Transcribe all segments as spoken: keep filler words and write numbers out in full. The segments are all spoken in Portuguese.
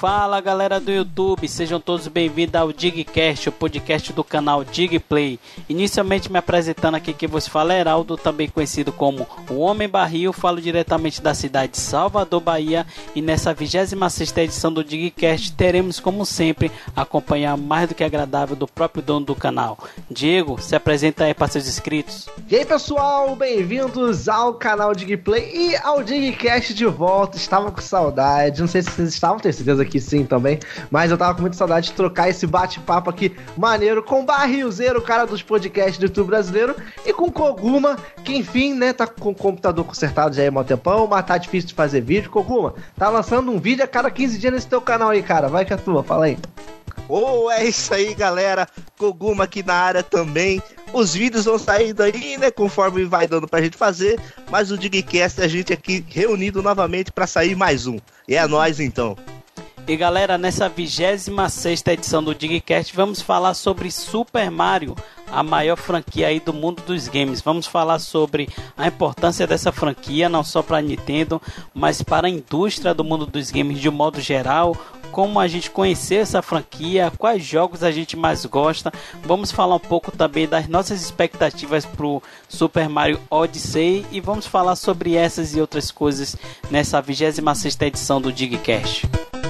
Fala galera do YouTube, sejam todos bem-vindos ao DigCast, o podcast do canal DigPlay. Inicialmente me apresentando aqui, quem vos fala é Heraldo, também conhecido como o Homem Barril. Falo diretamente da cidade de Salvador, Bahia, e nessa vigésima sexta edição do DigCast teremos, como sempre, acompanhar mais do que agradável do próprio dono do canal. Diego, se apresenta aí para seus inscritos. E aí pessoal, bem-vindos ao canal DigPlay e ao DigCast de volta. Estava com saudade, não sei se vocês estavam, tenho certeza que sim também, mas eu tava com muita saudade de trocar esse bate-papo aqui maneiro com o Barrilzeiro, o cara dos podcasts do YouTube brasileiro, e com o Koguma, que enfim, né, tá com o computador consertado já há um tempão, mas tá difícil de fazer vídeo. Koguma, tá lançando um vídeo a cada quinze dias nesse teu canal aí, cara, vai que é tua, fala aí. Oh, é isso aí, galera, Koguma aqui na área também. Os vídeos vão saindo aí, né, conforme vai dando pra gente fazer, mas o DigCast, a gente aqui reunido novamente pra sair mais um, e é nóis então. E galera, nessa vigésima sexta edição do DigCast vamos falar sobre Super Mario, a maior franquia aí do mundo dos games. Vamos falar sobre a importância dessa franquia, não só para a Nintendo, mas para a indústria do mundo dos games de um modo geral, como a gente conhecer essa franquia, quais jogos a gente mais gosta. Vamos falar um pouco também das nossas expectativas para o Super Mario Odyssey e vamos falar sobre essas e outras coisas nessa vigésima sexta edição do DigCast.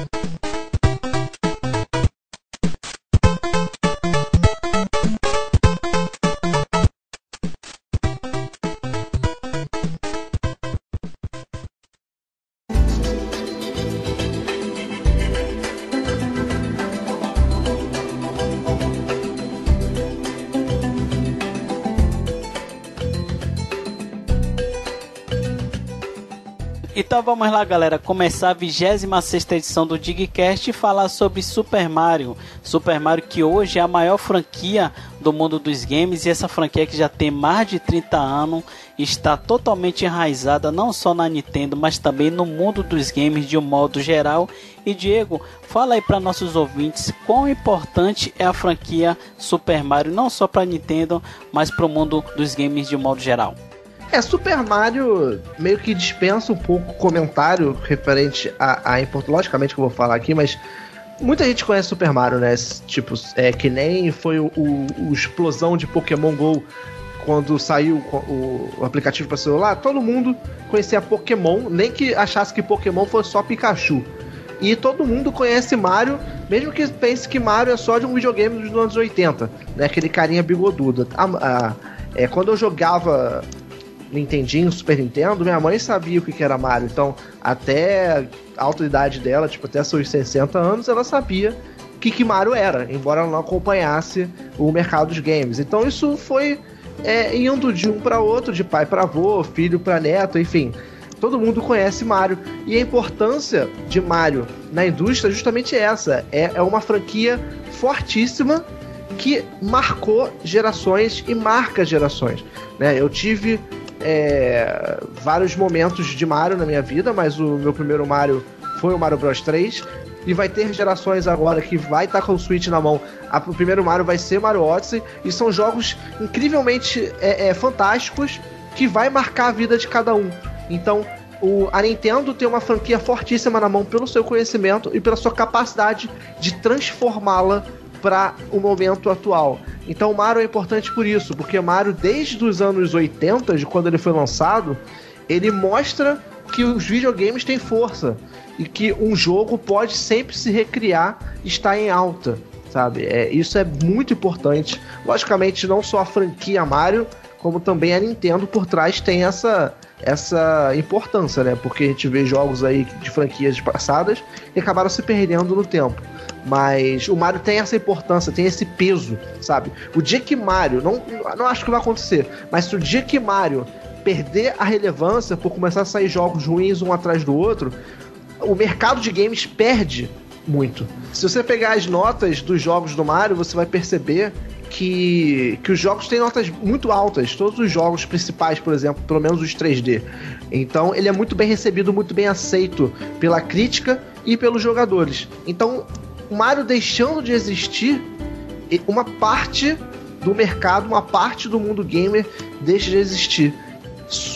Então vamos lá galera, começar a vigésima sexta edição do DigCast e falar sobre Super Mario. Super Mario que hoje é a maior franquia do mundo dos games, e essa franquia que já tem mais de trinta anos, está totalmente enraizada não só na Nintendo, mas também no mundo dos games de um modo geral. E Diego, fala aí para nossos ouvintes quão importante é a franquia Super Mario, não só para a Nintendo, mas para o mundo dos games de um modo geral. É, Super Mario meio que dispensa um pouco comentário referente a, a importância, logicamente que eu vou falar aqui, mas muita gente conhece Super Mario, né? Tipo, é que nem foi o, o, o explosão de Pokémon GO quando saiu o, o aplicativo para celular. Todo mundo conhecia Pokémon, nem que achasse que Pokémon fosse só Pikachu. E todo mundo conhece Mario, mesmo que pense que Mario é só de um videogame dos anos oitenta, né? Aquele carinha bigodudo. A, a, é, quando eu jogava Nintendinho, Super Nintendo, minha mãe sabia o que era Mario, então até a alta idade dela, tipo até seus sessenta anos, ela sabia o que, que Mario era, embora ela não acompanhasse o mercado dos games. Então isso foi é, indo de um para outro, de pai para avô, filho para neto, enfim, todo mundo conhece Mario, e a importância de Mario na indústria é justamente essa, é, é uma franquia fortíssima que marcou gerações e marca gerações, né? Eu tive É, vários momentos de Mario na minha vida, mas o meu primeiro Mario foi o Mario Bros três, e vai ter gerações agora que vai estar tá com o Switch na mão. A, o primeiro Mario vai ser Mario Odyssey, e são jogos incrivelmente é, é, fantásticos que vai marcar a vida de cada um. Então o, a Nintendo tem uma franquia fortíssima na mão pelo seu conhecimento e pela sua capacidade de transformá-la para o momento atual. Então o Mario é importante por isso, porque Mario desde os anos oitenta, de quando ele foi lançado, ele mostra que os videogames têm força e que um jogo pode sempre se recriar e estar em alta, sabe? É, isso é muito importante. Logicamente não só a franquia Mario, como também a Nintendo por trás tem essa, essa importância, né? Porque a gente vê jogos aí de franquias passadas que acabaram se perdendo no tempo. Mas o Mario tem essa importância, tem esse peso, sabe? O dia que Mario, não, não acho que vai acontecer, mas o dia que Mario perder a relevância por começar a sair jogos ruins um atrás do outro, o mercado de games perde muito. Se você pegar as notas dos jogos do Mario, você vai perceber que, que os jogos têm notas muito altas. Todos os jogos principais, por exemplo, pelo menos os três D. Então ele é muito bem recebido, muito bem aceito pela crítica e pelos jogadores. Então o Mario deixando de existir, uma parte do mercado, uma parte do mundo gamer deixa de existir.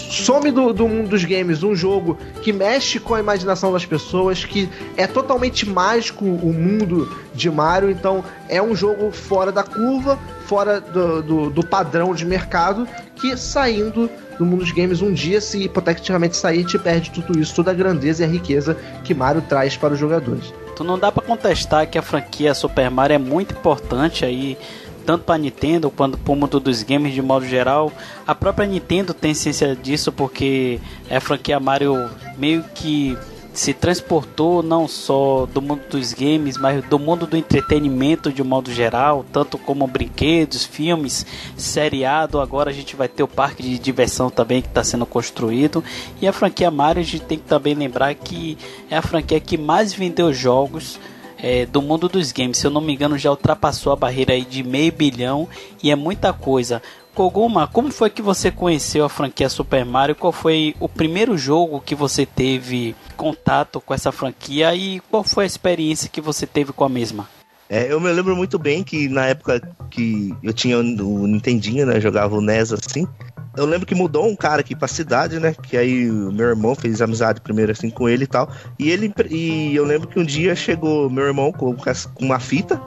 some do, do mundo dos games um jogo que mexe com a imaginação das pessoas, que é totalmente mágico o mundo de Mario, então é um jogo fora da curva, fora do, do, do padrão de mercado, que saindo do mundo dos games um dia, se hipoteticamente sair, te perde tudo isso, toda a grandeza e a riqueza que Mario traz para os jogadores. Então não dá para contestar que a franquia Super Mario é muito importante aí, tanto para a Nintendo quanto para o mundo dos games de modo geral. A própria Nintendo tem ciência disso, porque a franquia Mario meio que se transportou não só do mundo dos games, mas do mundo do entretenimento de modo geral, tanto como brinquedos, filmes, seriado. Agora a gente vai ter o parque de diversão também que está sendo construído, e a franquia Mario a gente tem que também lembrar que é a franquia que mais vendeu jogos É, do mundo dos games. Se eu não me engano, já ultrapassou a barreira aí de meio bilhão, e é muita coisa. Koguma, como foi que você conheceu a franquia Super Mario? Qual foi o primeiro jogo que você teve contato com essa franquia, e qual foi a experiência que você teve com a mesma? É, eu me lembro muito bem que na época que eu tinha o Nintendinho, né, jogava o N E S assim, eu lembro que mudou um cara aqui pra cidade, né, que aí o meu irmão fez amizade primeiro assim com ele e tal, e ele e eu lembro que um dia chegou meu irmão com, com uma fita,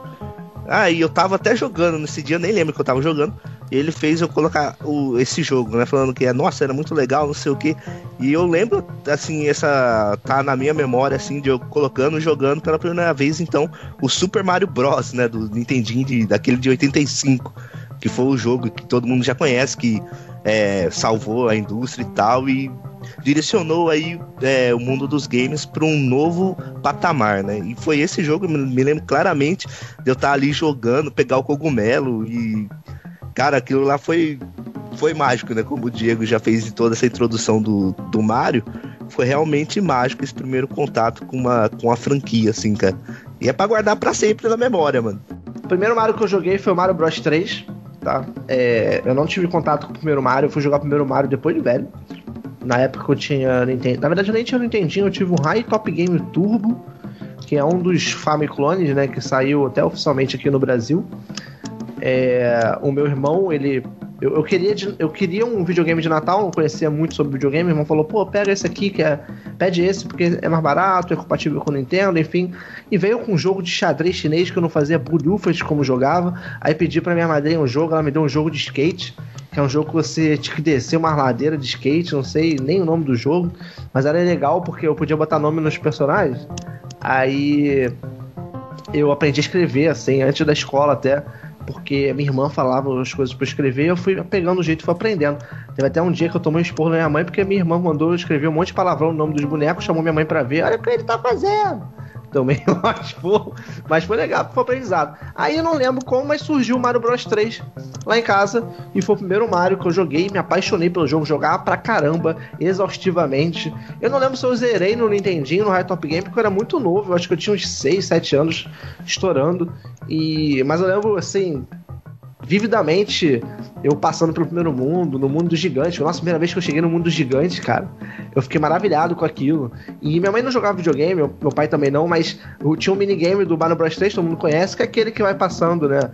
aí eu tava até jogando nesse dia, eu nem lembro que eu tava jogando, e ele fez eu colocar o, esse jogo, né, falando que, nossa, era muito legal, não sei o que, e eu lembro, assim, essa tá na minha memória, assim, de eu colocando, jogando pela primeira vez, então, o Super Mario Bros, né, do Nintendinho, de, daquele de oitenta e cinco, que foi o jogo que todo mundo já conhece, que é, salvou a indústria e tal, e direcionou aí é, o mundo dos games para um novo patamar, né? E foi esse jogo, eu me lembro claramente de eu estar ali jogando, pegar o cogumelo e, cara, aquilo lá foi, foi mágico, né? Como o Diego já fez de toda essa introdução do, do Mario, foi realmente mágico esse primeiro contato com uma, com a franquia, assim, cara. E é pra guardar pra sempre na memória, mano. O primeiro Mario que eu joguei foi o Mario Bros três, tá? É, eu não tive contato com o primeiro Mario, eu fui jogar o primeiro Mario depois de velho. Na época eu tinha Nintendo. Na verdade eu nem tinha Nintendinho, eu tive um High Top Game Turbo, que é um dos Famiclones, né? Que saiu até oficialmente aqui no Brasil. É, o meu irmão, ele. Eu, eu, queria de, eu queria um videogame de Natal, não conhecia muito sobre videogame. Meu irmão falou, pô, pega esse aqui, que é, pede esse porque é mais barato, é compatível com o Nintendo, enfim. E veio com um jogo de xadrez chinês que eu não fazia bolhufas de como jogava. Aí pedi pra minha madrinha um jogo, ela me deu um jogo de skate, que é um jogo que você tinha que descer uma ladeira de skate, não sei nem o nome do jogo, mas era legal porque eu podia botar nome nos personagens. Aí eu aprendi a escrever, assim, antes da escola até, porque minha irmã falava as coisas pra eu escrever, e eu fui pegando o jeito e fui aprendendo. Teve até um dia que eu tomei um esporro da minha mãe, porque minha irmã mandou eu escrever um monte de palavrão no nome dos bonecos, chamou minha mãe pra ver, olha o que ele tá fazendo. Tomei um esporro, mas foi legal, foi aprendizado. Aí eu não lembro como, mas surgiu o Mario Bros três lá em casa, e foi o primeiro Mario que eu joguei, me apaixonei pelo jogo, jogava pra caramba, exaustivamente. Eu não lembro se eu zerei no Nintendinho, no High Top Game, porque eu era muito novo, eu acho que eu tinha uns seis, sete anos estourando, e... mas eu lembro, assim, vividamente, eu passando pelo primeiro mundo, no mundo dos gigantes. Nossa, a primeira vez que eu cheguei no mundo dos gigantes, cara, eu fiquei maravilhado com aquilo. E minha mãe não jogava videogame, meu, meu pai também não, mas tinha um minigame do Mario Bros três, todo mundo conhece, que é aquele que vai passando, né,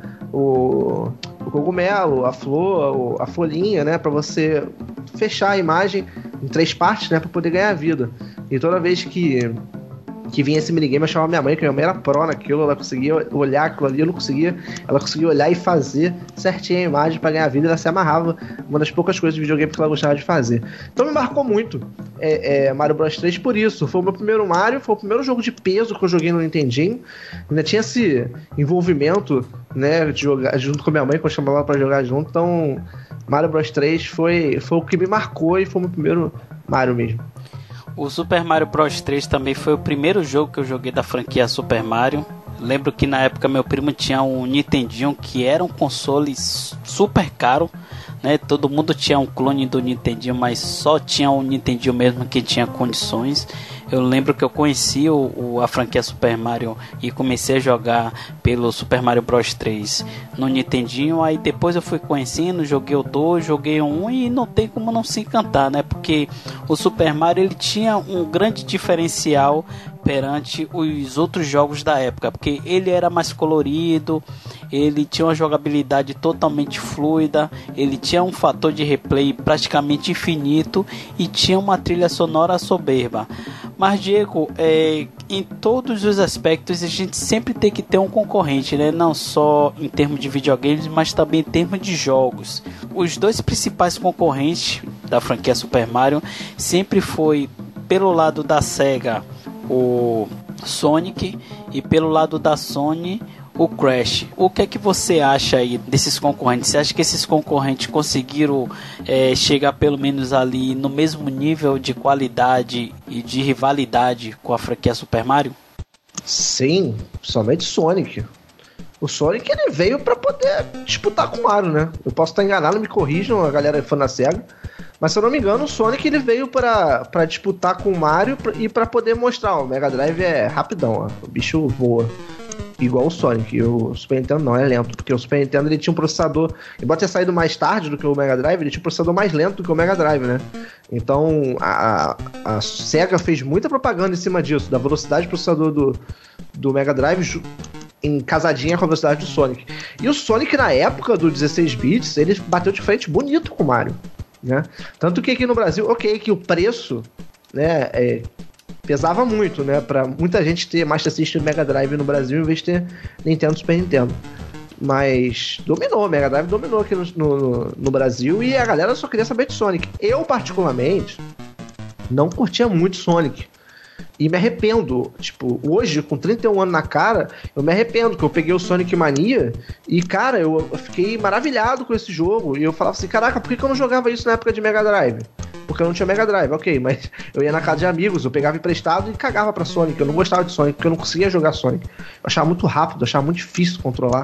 o, o cogumelo, a flor, a folhinha, né, pra você fechar a imagem em três partes, né, pra poder ganhar vida. E toda vez que que vinha esse minigame, eu chamava minha mãe, que minha mãe era pró naquilo, ela conseguia olhar aquilo ali, eu não conseguia, ela conseguia olhar e fazer certinho a imagem pra ganhar vida, ela se amarrava, uma das poucas coisas de videogame que ela gostava de fazer. Então me marcou muito é, é, Mario Bros três por isso, foi o meu primeiro Mario, foi o primeiro jogo de peso que eu joguei no Nintendinho, ainda tinha esse envolvimento, né, de jogar junto com minha mãe, que eu chamava ela pra jogar junto, então Mario Bros três foi, foi o que me marcou e foi o meu primeiro Mario mesmo. O Super Mario Bros três também foi o primeiro jogo que eu joguei da franquia Super Mario. Lembro que na época meu primo tinha um Nintendinho, que era um console super caro, né? Todo mundo tinha um clone do Nintendinho, mas só tinha um Nintendinho mesmo que tinha condições. Eu lembro que eu conheci o, o, a franquia Super Mario e comecei a jogar pelo Super Mario Bros três no Nintendinho. Aí depois eu fui conhecendo, joguei o dois, joguei o um e não tem como não se encantar, né? Porque o Super Mario, ele tinha um grande diferencial perante os outros jogos da época, porque ele era mais colorido, ele tinha uma jogabilidade totalmente fluida, ele tinha um fator de replay praticamente infinito e tinha uma trilha sonora soberba. Mas, Diego, é, em todos os aspectos a gente sempre tem que ter um concorrente, né? Não só em termos de videogames, mas também em termos de jogos. Os dois principais concorrentes da franquia Super Mario sempre foi, pelo lado da Sega, o Sonic, e pelo lado da Sony, o Crash. O que é que você acha aí desses concorrentes? Você acha que esses concorrentes conseguiram é, chegar pelo menos ali no mesmo nível de qualidade e de rivalidade com a franquia Super Mario? Sim, somente Sonic. O Sonic ele veio pra poder disputar com o Mario, né? Eu posso estar enganado, me corrijam, a galera é fã da Sega. Mas se eu não me engano, o Sonic ele veio pra, pra disputar com o Mario e pra poder mostrar, ó, o Mega Drive é rapidão, ó, o bicho voa. Igual o Sonic. E o Super Nintendo não, é lento. Porque o Super Nintendo ele tinha um processador, embora ter saído mais tarde do que o Mega Drive, ele tinha um processador mais lento do que o Mega Drive, né? Então a, a Sega fez muita propaganda em cima disso, da velocidade do processador do, do Mega Drive em casadinha com a velocidade do Sonic. E o Sonic, na época do dezesseis bits, ele bateu de frente bonito com o Mario, né? Tanto que aqui no Brasil, ok, que o preço, né, é, pesava muito, né, pra muita gente ter Master System Mega Drive no Brasil em vez de ter Nintendo Super Nintendo. Mas dominou, Mega Drive dominou aqui no, no, no Brasil e a galera só queria saber de Sonic. Eu, particularmente, não curtia muito Sonic. E me arrependo, tipo, hoje, com trinta e um anos na cara, eu me arrependo, que eu peguei o Sonic Mania e, cara, eu fiquei maravilhado com esse jogo. E eu falava assim, caraca, por que eu não jogava isso na época de Mega Drive? Porque eu não tinha Mega Drive, ok, mas eu ia na casa de amigos, eu pegava emprestado e cagava pra Sonic. Eu não gostava de Sonic, porque eu não conseguia jogar Sonic. Eu achava muito rápido, eu achava muito difícil controlar.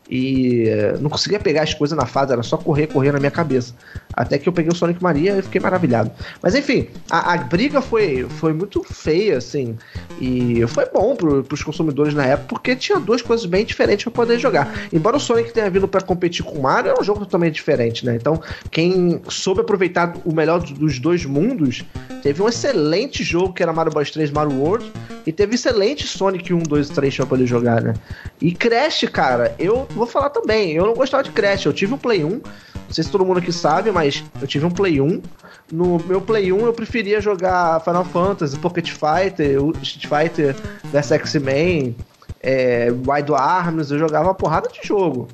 E não conseguia pegar as coisas na fase, era só correr, correr na minha cabeça. Até que eu peguei o Sonic Mania e fiquei maravilhado. Mas enfim, a, a briga foi, foi muito feia, assim. E foi bom pro, pros consumidores na época, porque tinha duas coisas bem diferentes pra poder jogar. Embora o Sonic tenha vindo pra competir com o Mario, é um jogo totalmente diferente, né? Então, quem soube aproveitar o melhor dos dois mundos, teve um excelente jogo que era Mario Bros três Mario World, e teve excelente Sonic um, dois e três pra poder jogar, né? E Crash, cara, eu vou falar também, eu não gostava de Crash, eu tive um Play um, não sei se todo mundo aqui sabe, mas eu tive um Play um. No meu Play um eu preferia jogar Final Fantasy, Pocket Fighter, Street Fighter versus X-Men, é, Wild Arms, eu jogava uma porrada de jogo.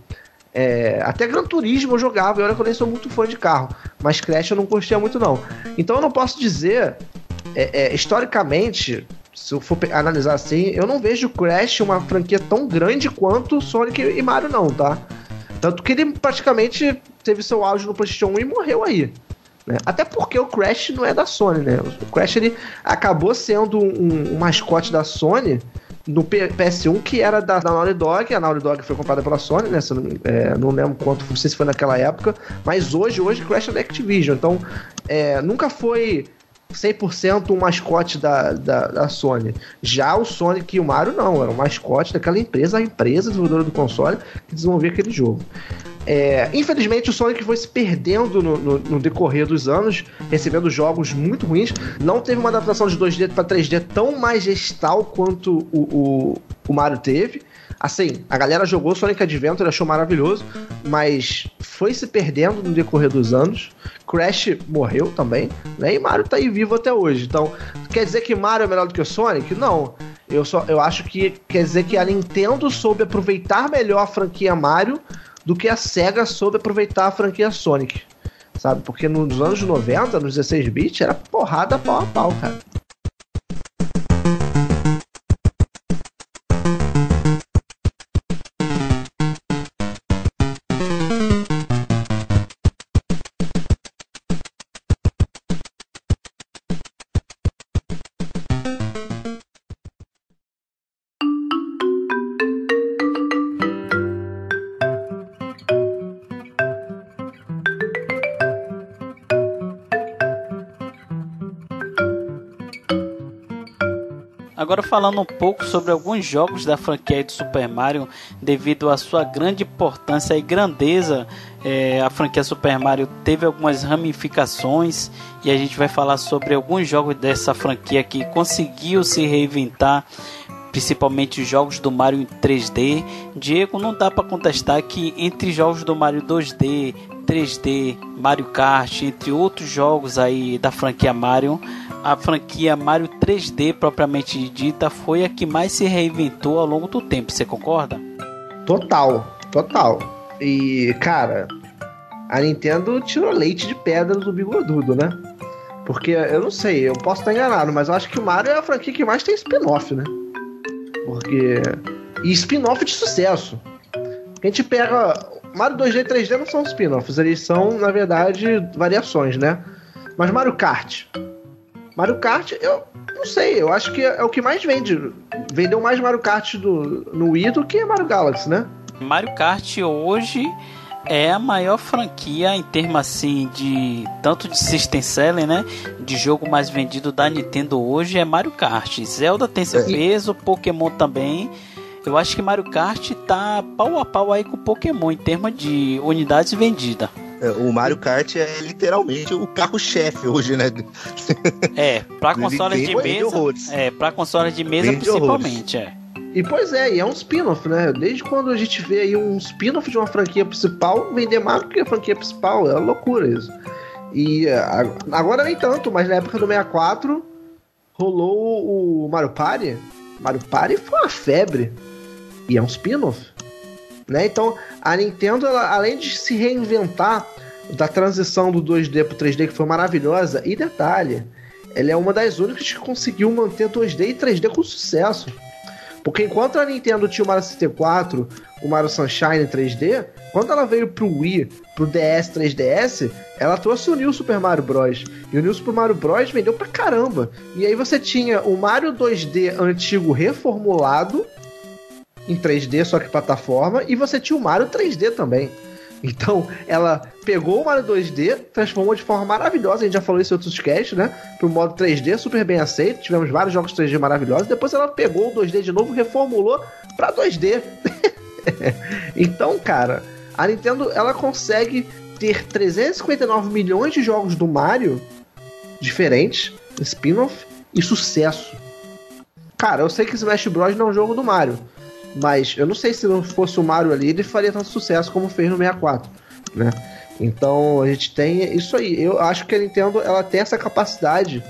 É, até Gran Turismo eu jogava, e olha que eu nem sou muito fã de carro, mas Crash eu não curtia muito não. Então eu não posso dizer, é, é, historicamente, se eu for analisar assim, eu não vejo Crash uma franquia tão grande quanto Sonic e Mario não, tá? Tanto que ele praticamente teve seu auge no PlayStation um e morreu aí, né? Até porque o Crash não é da Sony, né? O Crash ele acabou sendo um, um mascote da Sony no P S um, que era da, da Naughty Dog. A Naughty Dog foi comprada pela Sony, né? Se eu não, é, não lembro quanto, não sei se foi naquela época, mas hoje, hoje Crash é da Activision, então é, nunca foi cem por cento um mascote da, da, da Sony. Já o Sonic e o Mario não, era um mascote daquela empresa, a empresa desenvolvedora do console que desenvolvia aquele jogo. É, infelizmente o Sonic foi se perdendo no, no, no decorrer dos anos, recebendo jogos muito ruins. Não teve uma adaptação de dois D para três D tão majestral quanto o, o, o Mario teve. Assim, a galera jogou Sonic Adventure, achou maravilhoso, mas foi se perdendo no decorrer dos anos. Crash morreu também, né? E Mario tá aí vivo até hoje. Então, quer dizer que Mario é melhor do que o Sonic? Não. Eu, só, eu acho que quer dizer que a Nintendo soube aproveitar melhor a franquia Mario do que a Sega soube aproveitar a franquia Sonic, sabe? Porque nos anos noventa, nos dezesseis bits, era porrada pau a pau, cara. Agora falando um pouco sobre alguns jogos da franquia do Super Mario, devido à sua grande importância e grandeza, é, a franquia Super Mario teve algumas ramificações e a gente vai falar sobre alguns jogos dessa franquia que conseguiu se reinventar principalmente os jogos do Mario em três D. Diego, não dá para contestar que entre jogos do Mario dois D, três D, Mario Kart, entre outros jogos aí da franquia Mario, a franquia Mario três D propriamente dita foi a que mais se reinventou ao longo do tempo, você concorda? Total, total. E, cara, a Nintendo tirou leite de pedra do bigodudo, né? Porque, eu não sei, eu posso estar enganado, mas eu acho que o Mario é a franquia que mais tem spin-off, né? Porque... E spin-off de sucesso. A gente pega... Mario dois D e três D não são spin-offs, eles são, na verdade, variações, né? Mas Mario Kart... Mario Kart, eu não sei, eu acho que é o que mais vende. Vendeu mais Mario Kart do, no Wii do que Mario Galaxy, né? Mario Kart hoje é a maior franquia em termos assim de tanto de system selling, né? De jogo mais vendido da Nintendo hoje é Mario Kart. Zelda tem seu peso, Pokémon também. Eu acho que Mario Kart tá pau a pau aí com Pokémon em termos de unidades vendidas. O Mario Kart é literalmente o carro-chefe hoje, né? É, pra consoles de mesa. É, pra consoles de mesa principalmente, é. E pois é, e é um spin-off, né? Desde quando a gente vê aí um spin-off de uma franquia principal vender mais do que a franquia principal, é uma loucura isso. E agora nem tanto, mas na época do sessenta e quatro rolou o Mario Party. Mario Party foi uma febre. E é um spin-off. Né? Então, a Nintendo, ela, além de se reinventar da transição do dois D pro três D, que foi maravilhosa, e detalhe, ela é uma das únicas que conseguiu manter dois D e três D com sucesso. Porque enquanto a Nintendo tinha o Mario sessenta e quatro, o Mario Sunshine em três D, quando ela veio pro Wii, pro D S, três D S, ela trouxe o New Super Mario Bros. E o New Super Mario Bros. Vendeu pra caramba. E aí você tinha o Mario dois D antigo reformulado, em três D, só que plataforma, e você tinha o Mario três D também. Então, ela pegou o Mario dois D, transformou de forma maravilhosa, a gente já falou isso em outros casts, né? Pro modo três D, super bem aceito, tivemos vários jogos três D maravilhosos, depois ela pegou o dois D de novo, reformulou pra dois D. Então, cara, a Nintendo, ela consegue ter trezentos e cinquenta e nove milhões de jogos do Mario diferentes, spin-off, e sucesso. Cara, eu sei que Smash Bros. Não é um jogo do Mario, mas eu não sei se não fosse o Mario ali, ele faria tanto sucesso como fez no sessenta e quatro, né? Então a gente tem isso aí. Eu acho que a Nintendo, ela tem essa capacidade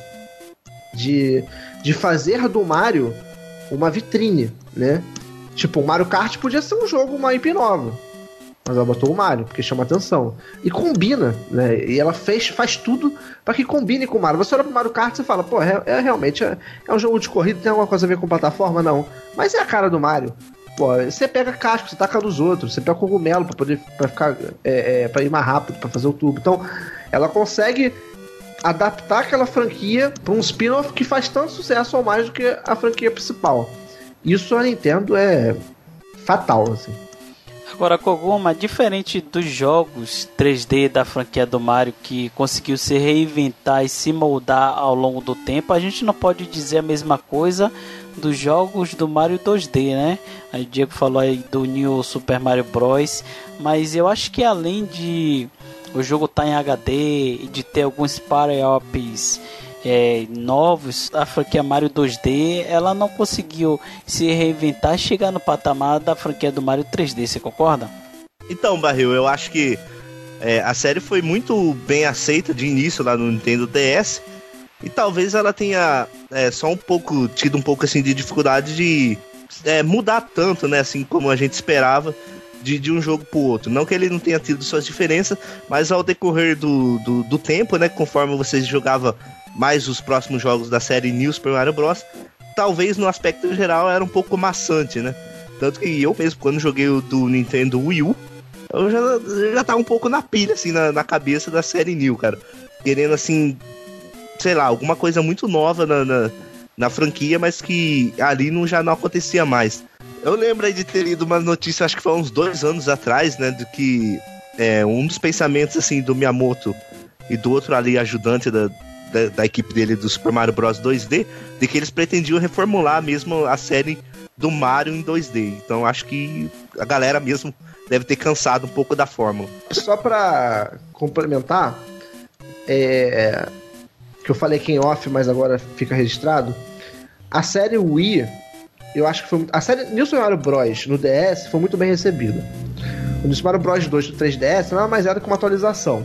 de, de fazer do Mario uma vitrine, né? Tipo, o Mario Kart podia ser um jogo, uma I P nova, mas ela botou o Mario, porque chama atenção. E combina, né? E ela fez, faz tudo para que combine com o Mario. Você olha pro Mario Kart e fala, pô, é, é realmente é, é um jogo de corrida, tem alguma coisa a ver com plataforma? Não. Mas é a cara do Mario. Pô, você pega casco, você taca dos outros, você pega cogumelo pra poder pra ficar é, é, pra ir mais rápido, pra fazer o tubo. Então, ela consegue adaptar aquela franquia pra um spin-off que faz tanto sucesso ou mais do que a franquia principal. Isso a Nintendo é fatal, assim. Agora, Koguma, diferente dos jogos três D da franquia do Mario, que conseguiu se reinventar e se moldar ao longo do tempo, a gente não pode dizer a mesma coisa dos jogos do Mario dois D, né? O Diego falou aí do New Super Mario Bros. Mas eu acho que além de o jogo estar em H D e de ter alguns power-ups É, novos, a franquia Mario dois D, ela não conseguiu se reinventar e chegar no patamar da franquia do Mario três D, você concorda? Então, Barril, eu acho que é, a série foi muito bem aceita de início lá no Nintendo D S, e talvez ela tenha é, só um pouco tido um pouco assim de dificuldade de é, mudar tanto, né, assim como a gente esperava de, de um jogo pro outro. Não que ele não tenha tido suas diferenças, mas ao decorrer do, do, do tempo, né, conforme você jogava mais os próximos jogos da série New Super Mario Bros., talvez no aspecto geral era um pouco maçante, né? Tanto que eu mesmo, quando joguei o do Nintendo Wii U, eu já, já tava um pouco na pilha, assim, na, na cabeça da série New, cara. Querendo, assim, sei lá, alguma coisa muito nova na, na, na franquia, mas que ali não, já não acontecia mais. Eu lembro aí de ter lido uma notícia, acho que foi uns dois anos atrás, né, de que é, um dos pensamentos, assim, do Miyamoto e do outro ali, ajudante da Da, da equipe dele do Super Mario Bros. dois D, de que eles pretendiam reformular mesmo a série do Mario em dois D. Então acho que a galera mesmo deve ter cansado um pouco da fórmula. Só pra complementar, é, que eu falei aqui em off, mas agora fica registrado, a série Wii, eu acho que foi... A série New Super Mario Bros. No D S foi muito bem recebida. O New Super Mario Bros. dois do três D S nada mais era que uma atualização.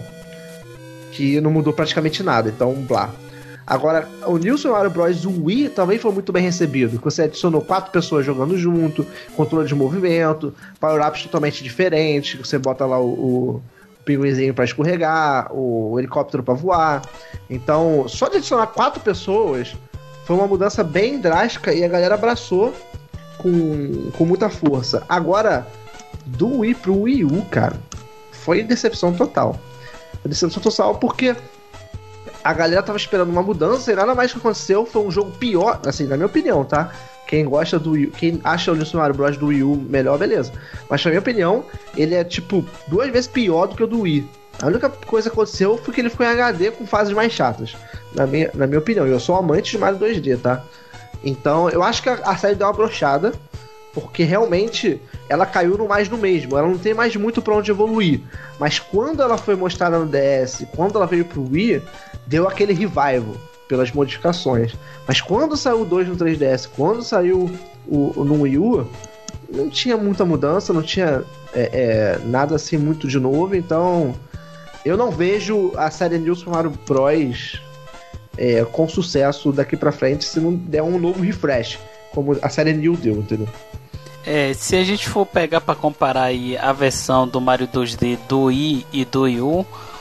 Que não mudou praticamente nada, então blá. Agora, o New Super Mario Bros. Wii também foi muito bem recebido. Você adicionou quatro pessoas jogando junto, controle de movimento, power-ups totalmente diferentes, você bota lá o, o pinguinzinho pra escorregar, o helicóptero pra voar. Então, só de adicionar quatro pessoas foi uma mudança bem drástica e a galera abraçou com, com muita força. Agora, do Wii pro Wii U, cara, foi decepção total. Foi decepção total porque a galera tava esperando uma mudança e nada mais que aconteceu foi um jogo pior, assim, na minha opinião, tá? Quem gosta do Wii U, quem acha o New Super Mario Bros. Do Wii U melhor, beleza. Mas na minha opinião, ele é tipo duas vezes pior do que o do Wii. A única coisa que aconteceu foi que ele ficou em H D com fases mais chatas. Na minha, na minha opinião. Eu sou amante de Mario dois D, tá? Então, eu acho que a, a série deu uma brochada, porque realmente ela caiu no mais no mesmo. Ela não tem mais muito pra onde evoluir. Mas quando ela foi mostrada no D S, quando ela veio pro Wii, deu aquele revival pelas modificações. Mas quando saiu o dois no três D S, quando saiu o, o no Wii U, não tinha muita mudança, não tinha é, é, nada assim muito de novo. Então, eu não vejo a série New Super Mario Bros. É, com sucesso daqui pra frente se não der um novo refresh, como a série New deu, entendeu? É, se a gente for pegar para comparar aí a versão do Mario dois D do Wii e do Wii U,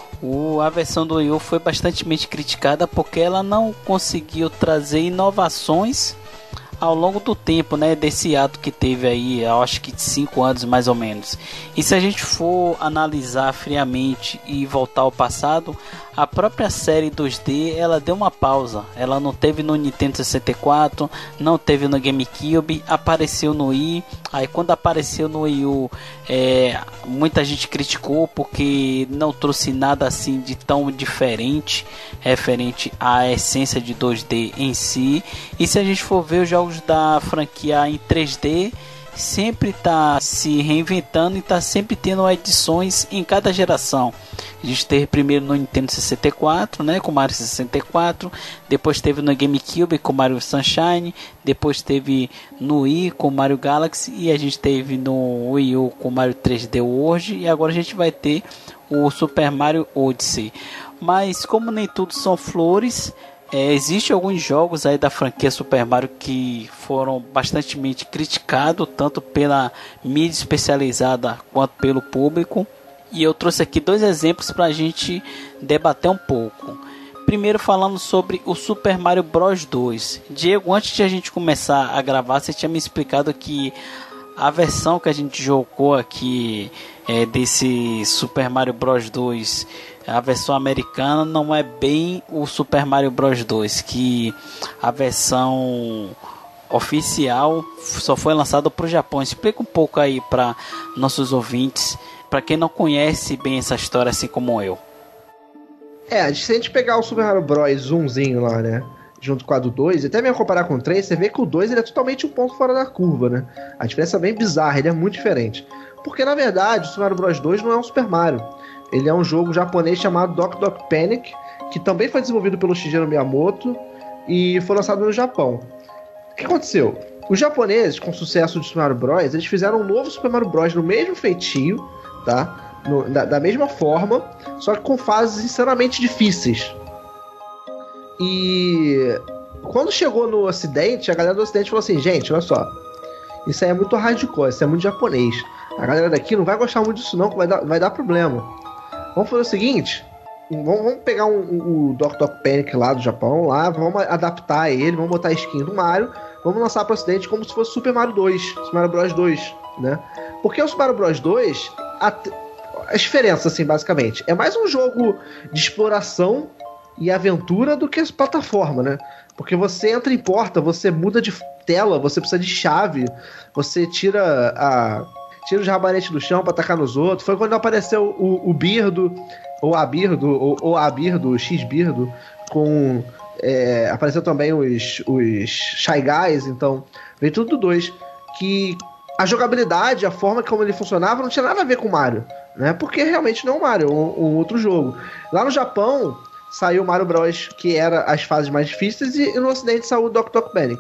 o, a versão do Wii U foi bastante criticada porque ela não conseguiu trazer inovações ao longo do tempo, né, desse ato que teve aí, eu acho que de cinco anos mais ou menos. E se a gente for analisar friamente e voltar ao passado, a própria série dois D, ela deu uma pausa. Ela não teve no Nintendo sessenta e quatro, não teve no GameCube, apareceu no Wii. Aí quando apareceu no Wii U, é, muita gente criticou porque não trouxe nada assim de tão diferente referente à essência de dois D em si. E se a gente for ver os jogos da franquia em três D, sempre está se reinventando e está sempre tendo edições em cada geração. A gente teve primeiro no Nintendo sessenta e quatro, né, com Mario sessenta e quatro, depois teve no GameCube com Mario Sunshine, depois teve no Wii com Mario Galaxy e a gente teve no Wii U com Mario três D World e agora a gente vai ter o Super Mario Odyssey. Mas como nem tudo são flores, É, Existem alguns jogos aí da franquia Super Mario que foram bastante criticados, tanto pela mídia especializada quanto pelo público. E eu trouxe aqui dois exemplos para a gente debater um pouco. Primeiro falando sobre o Super Mario Bros. dois. Diego, antes de a gente começar a gravar, você tinha me explicado que a versão que a gente jogou aqui é, desse Super Mario Bros. dois, a versão americana, não é bem o Super Mario Bros. dois, que a versão oficial só foi lançada para o Japão. Explica um pouco aí para nossos ouvintes, para quem não conhece bem essa história assim como eu. É, se a gente pegar o Super Mario Bros. umzinho lá, né, junto com a do dois, e até mesmo comparar com o três, você vê que o dois ele é totalmente um ponto fora da curva, né? A diferença é bem bizarra, ele é muito diferente. Porque, na verdade, o Super Mario Bros. dois não é um Super Mario. Ele é um jogo japonês chamado Doki Doki Panic, que também foi desenvolvido pelo Shigeru Miyamoto e foi lançado no Japão. O que aconteceu? Os japoneses, com o sucesso de Super Mario Bros., eles fizeram um novo Super Mario Bros. No mesmo feitio, tá? No, da, da mesma forma, só que com fases sinceramente difíceis. E quando chegou no Ocidente, a galera do Ocidente falou assim: gente, olha só, isso aí é muito hardcore, isso é muito japonês. A galera daqui não vai gostar muito disso não, que vai dar, vai dar problema. Vamos fazer o seguinte, vamos, vamos pegar um, um, o Doki Doki Panic lá do Japão, lá, vamos adaptar ele, vamos botar a skin do Mario, vamos lançar para o Ocidente como se fosse Super Mario dois, Super Mario Bros. dois, né? Porque o Super Mario Bros. dois, a, as diferenças, assim, basicamente, é mais um jogo de exploração e aventura do que plataforma, né? Porque você entra em porta, você muda de tela, você precisa de chave, você tira a... tira os rabanetes do chão pra atacar nos outros. Foi quando apareceu o, o Birdo, ou a Birdo, ou, ou a Birdo, o X-Birdo, com... É, apareceu também os, os Shy Guys, então veio tudo do dois. Que a jogabilidade, a forma como ele funcionava não tinha nada a ver com o Mario, né? Porque realmente não é um Mario, é um, um outro jogo. Lá no Japão saiu o Mario Bros, que era as fases mais difíceis, e, e no Ocidente saiu o Doki Doki Panic.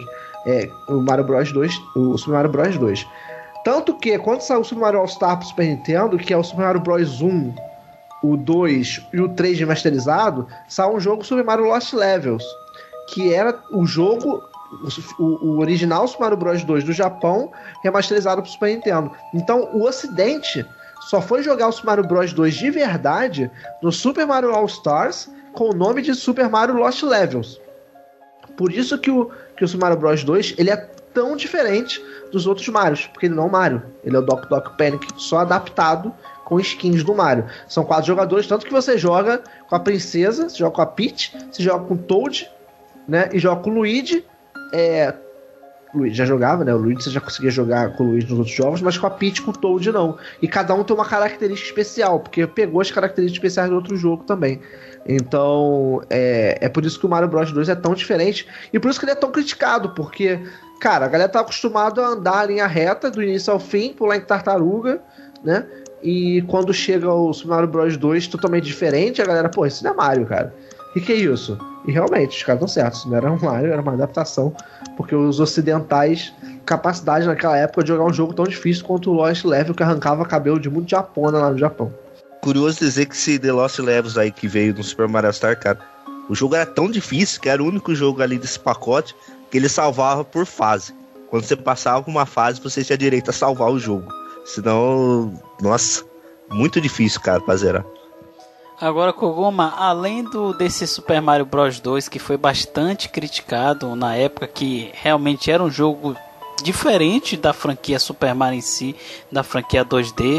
É, o Mario Bros dois, o Super Mario Bros dois. Tanto que, quando saiu o Super Mario All-Star pro Super Nintendo, que é o Super Mario Bros um, o dois e o três remasterizado, saiu um jogo Super Mario Lost Levels, que era o jogo, o, o original Super Mario Bros dois do Japão, remasterizado pro Super Nintendo. Então, o Ocidente só foi jogar o Super Mario Bros dois de verdade no Super Mario All-Stars com o nome de Super Mario Lost Levels. Por isso que o, que o Super Mario Bros dois ele é tão diferente dos outros Marios, porque ele não é o Mario, ele é o Doc Doc Panic, só adaptado com skins do Mario. São quatro jogadores, tanto que você joga com a princesa, você joga com a Peach, você joga com o Toad, né, e joga com o Luigi. É, o Luigi já jogava, né, o Luigi você já conseguia jogar com o Luigi nos outros jogos, mas com a Peach e com o Toad não. E cada um tem uma característica especial, porque pegou as características especiais do outro jogo também. Então, é, é por isso que o Mario Bros dois é tão diferente, e por isso que ele é tão criticado, porque, cara, a galera tá acostumada a andar em linha reta, do início ao fim, pular em tartaruga, né, e quando chega o Super Mario Bros dois totalmente diferente, a galera, pô, isso não é Mario, cara. O que, que é isso? E realmente, os caras estão certos, isso não era um Mario, era uma adaptação, porque os ocidentais, capacidade naquela época de jogar um jogo tão difícil quanto o Lost Level, que arrancava cabelo de muito japona lá no Japão. Curioso dizer que esse The Lost Levels aí que veio no Super Mario Star, cara, o jogo era tão difícil que era o único jogo ali desse pacote que ele salvava por fase. Quando você passava uma fase, você tinha direito a salvar o jogo. Senão, nossa, muito difícil, cara, pra zerar. Agora, Koguma, além do, desse Super Mario Bros dois, que foi bastante criticado na época, que realmente era um jogo diferente da franquia Super Mario em si, da franquia dois D,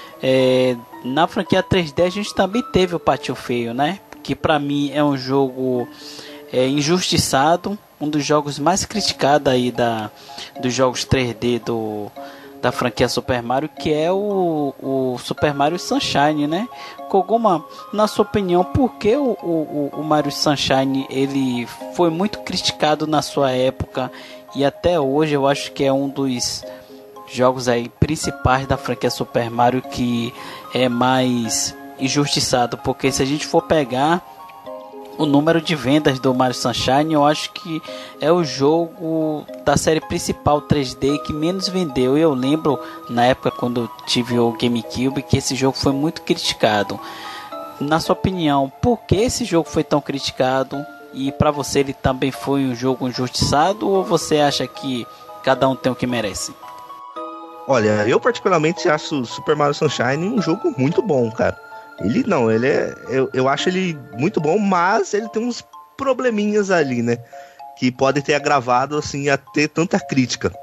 é, na franquia três D a gente também teve o Patinho Feio, né? Que pra mim é um jogo é, injustiçado, um dos jogos mais criticados aí da, dos jogos três D do, da franquia Super Mario, que é o, o Super Mario Sunshine, né? Koguma, na sua opinião, por que o, o, o Mario Sunshine ele foi muito criticado na sua época e até hoje eu acho que é um dos jogos aí principais da franquia Super Mario que é mais injustiçado? Porque se a gente for pegar o número de vendas do Mario Sunshine, eu acho que é o jogo da série principal três D que menos vendeu. Eu lembro na época quando eu tive o GameCube que esse jogo foi muito criticado. Na sua opinião, por que esse jogo foi tão criticado? E para você ele também foi um jogo injustiçado, ou você acha que cada um tem o que merece? Olha, eu particularmente acho Super Mario Sunshine um jogo muito bom, cara. Ele não, ele é. Eu, eu acho ele muito bom, mas ele tem uns probleminhas ali, né? Que podem ter agravado, assim, a ter tanta crítica.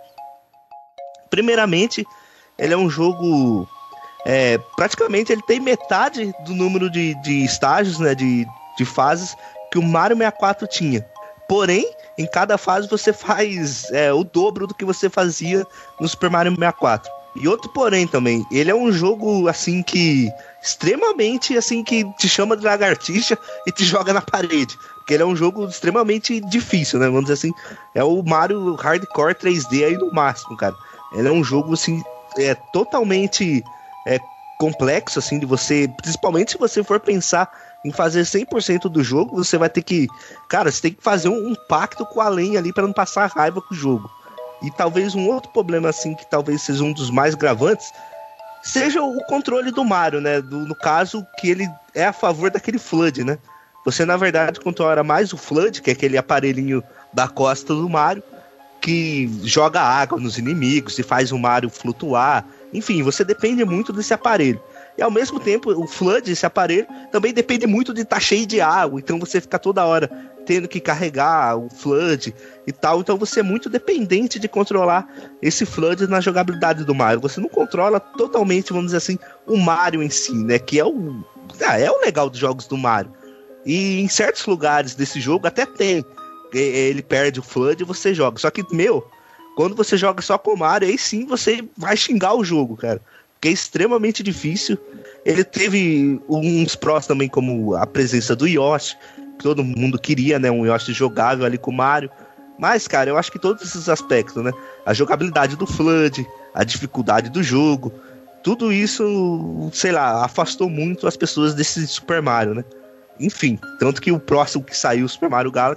Primeiramente, ele é um jogo. É, praticamente ele tem metade do número de, de estágios, né? De, de fases que o Mario sessenta e quatro tinha. Porém, em cada fase você faz é, o dobro do que você fazia no Super Mario sessenta e quatro. E outro porém também, ele é um jogo assim que extremamente assim que te chama de lagartixa e te joga na parede, porque ele é um jogo extremamente difícil, né? Vamos dizer assim, é o Mario Hardcore três D aí no máximo, cara. Ele é um jogo assim é totalmente é, complexo assim de você, principalmente se você for pensar em fazer cem por cento do jogo, você vai ter que, cara, você tem que fazer um, um pacto com a lenha ali para não passar raiva com o jogo. E talvez um outro problema, assim, que talvez seja um dos mais gravantes, seja o controle do Mario, né? Do, no caso, que ele é a favor daquele Flood, né? Você, na verdade, controla mais o Flood, que é aquele aparelhinho da costa do Mario, que joga água nos inimigos e faz o Mario flutuar. Enfim, você depende muito desse aparelho. E ao mesmo tempo, o Flood, esse aparelho, também depende muito de estar cheio de água. Então você fica toda hora tendo que carregar o Flood e tal. Então você é muito dependente de controlar esse Flood na jogabilidade do Mario. Você não controla totalmente, vamos dizer assim, o Mario em si, né? Que é o, ah, é o legal dos jogos do Mario. E em certos lugares desse jogo até tem. Ele perde o Flood e você joga. Só que, meu, quando você joga só com o Mario, aí sim você vai xingar o jogo, cara. Porque é extremamente difícil. Ele teve uns prós também, como a presença do Yoshi, que todo mundo queria, né? Um Yoshi jogável ali com o Mario. Mas, cara, eu acho que todos esses aspectos, né? A jogabilidade do Flood, a dificuldade do jogo, tudo isso, sei lá, afastou muito as pessoas desse Super Mario, né? Enfim, tanto que o próximo que saiu, o Super Mario Galaxy,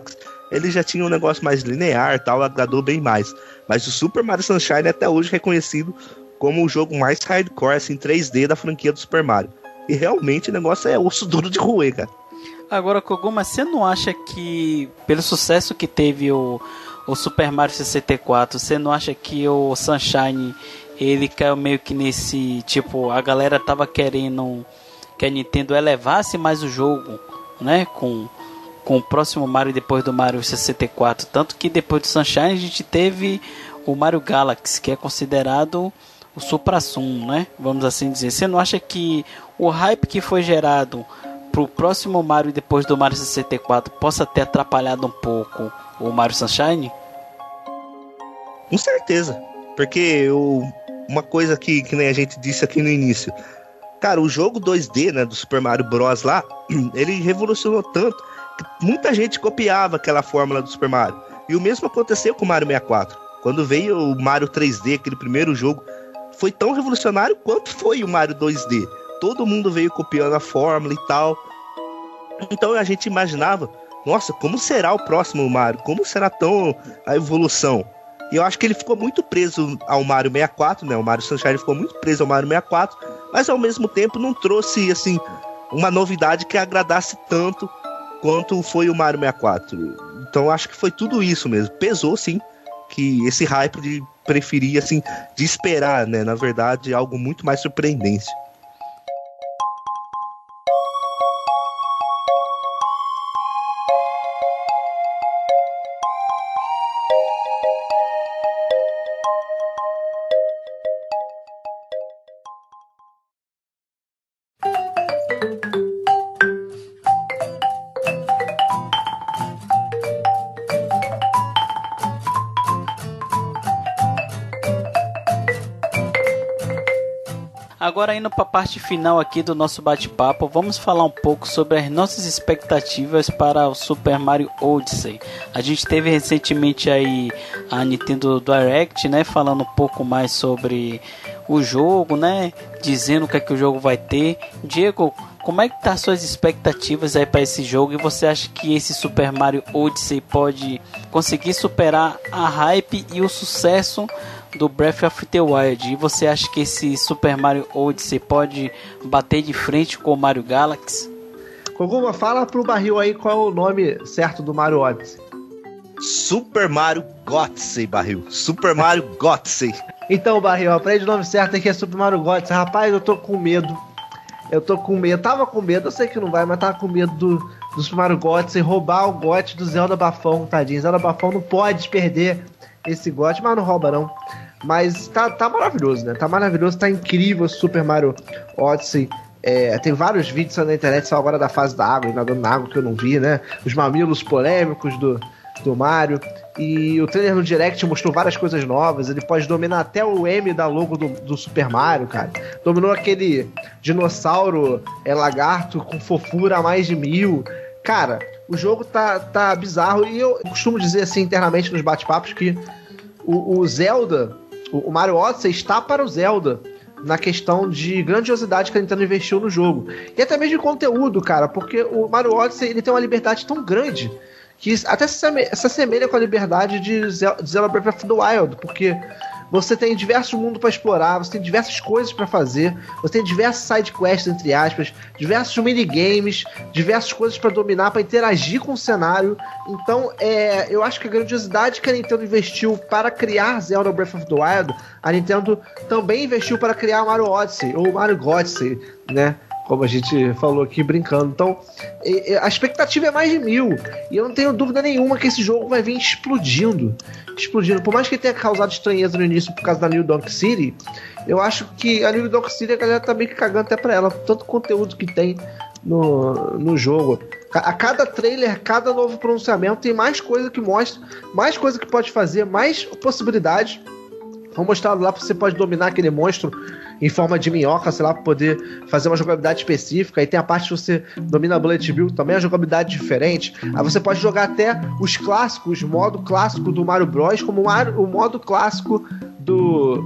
ele já tinha um negócio mais linear, tal, agradou bem mais. Mas o Super Mario Sunshine é até hoje reconhecido como o jogo mais hardcore, assim, três D da franquia do Super Mario. E realmente o negócio é osso duro de roer, cara. Agora, Koguma, você não acha que, pelo sucesso que teve o, o Super Mario sessenta e quatro, você não acha que o Sunshine, ele caiu meio que nesse, tipo, a galera tava querendo que a Nintendo elevasse mais o jogo, né, com, com o próximo Mario depois do Mario sessenta e quatro, tanto que depois do Sunshine a gente teve o Mario Galaxy, que é considerado o supra-sumo, né, vamos assim dizer. Você não acha que o hype que foi gerado pro próximo Mario depois do Mario sessenta e quatro possa ter atrapalhado um pouco o Mario Sunshine? Com certeza, porque eu, uma coisa que, que nem a gente disse aqui no início, cara, o jogo dois D, né, do Super Mario Bros. Lá, ele revolucionou tanto que muita gente copiava aquela fórmula do Super Mario. E o mesmo aconteceu com o Mario sessenta e quatro. Quando veio o Mario três D, aquele primeiro jogo, foi tão revolucionário quanto foi o Mario dois D. Todo mundo veio copiando a fórmula e tal. Então a gente imaginava, nossa, como será o próximo Mario? Como será tão a evolução? E eu acho que ele ficou muito preso ao Mario sessenta e quatro, né? O Mario Sunshine ficou muito preso ao Mario sessenta e quatro, mas ao mesmo tempo não trouxe, assim, uma novidade que agradasse tanto quanto foi o Mario sessenta e quatro. Então eu acho que foi tudo isso mesmo. Pesou, sim, que esse hype de preferir, assim, de esperar, né? Na verdade, algo muito mais surpreendente. Agora, indo para a parte final aqui do nosso bate-papo, vamos falar um pouco sobre as nossas expectativas para o Super Mario Odyssey. A gente teve recentemente aí a Nintendo Direct, né, falando um pouco mais sobre o jogo, né, dizendo o que é que o jogo vai ter. Diego, como é que tá as suas expectativas aí para esse jogo? E você acha que esse Super Mario Odyssey pode conseguir superar a hype e o sucesso do Breath of the Wild? E você acha que esse Super Mario Odyssey pode bater de frente com o Mario Galaxy? Koguma, fala pro Barril aí qual é o nome certo do Mario Odyssey. Super Mario Odyssey, Barril. Super Mario Odyssey. Então, Barril, aprende o nome certo aqui, é Super Mario Odyssey. Rapaz, eu tô com medo. Eu tô com medo. Tava com medo, eu sei que não vai, mas tava com medo do, do Super Mario Odyssey roubar o G O T do Zelda Bafão, tadinho. Zelda Bafão não pode perder esse G O T, mas não rouba não. Mas tá, tá maravilhoso, né? Tá maravilhoso, tá incrível o Super Mario Odyssey. É, tem vários vídeos na internet só agora da fase da água, nadando na água que eu não vi, né? Os mamilos polêmicos do, do Mario. E o trailer no Direct mostrou várias coisas novas. Ele pode dominar até o M da logo do, do Super Mario, cara. Dominou aquele dinossauro é, lagarto com fofura a mais de mil. Cara, o jogo tá, tá bizarro. E eu costumo dizer assim internamente nos bate-papos que o, o Zelda, o, o Mario Odyssey está para o Zelda na questão de grandiosidade que a Nintendo investiu no jogo. E até mesmo de conteúdo, cara, porque o Mario Odyssey ele tem uma liberdade tão grande que até se assemelha com a liberdade de Zelda Breath of the Wild, porque você tem diversos mundos para explorar, você tem diversas coisas para fazer, você tem diversos side quests, entre aspas, diversos minigames, diversas coisas para dominar, para interagir com o cenário. Então, é, eu acho que a grandiosidade que a Nintendo investiu para criar Zelda Breath of the Wild, a Nintendo também investiu para criar Mario Odyssey, ou Mario Odyssey, né? Como a gente falou aqui brincando. Então, a expectativa é mais de mil. E eu não tenho dúvida nenhuma que esse jogo vai vir explodindo. Explodindo. Por mais que ele tenha causado estranheza no início por causa da New Donk City, eu acho que a New Donk City a galera tá meio que cagando até pra ela. Tanto conteúdo que tem no, no jogo. A cada trailer, cada novo pronunciamento tem mais coisa que mostra, mais coisa que pode fazer, mais possibilidades. Vão mostrar lá que você pode dominar aquele monstro em forma de minhoca, sei lá, para poder fazer uma jogabilidade específica. Aí tem a parte que você domina a Bullet Bill, também é uma jogabilidade diferente. Aí você pode jogar até os clássicos, o modo clássico do Mario Bros, como o, Mario, o modo clássico do,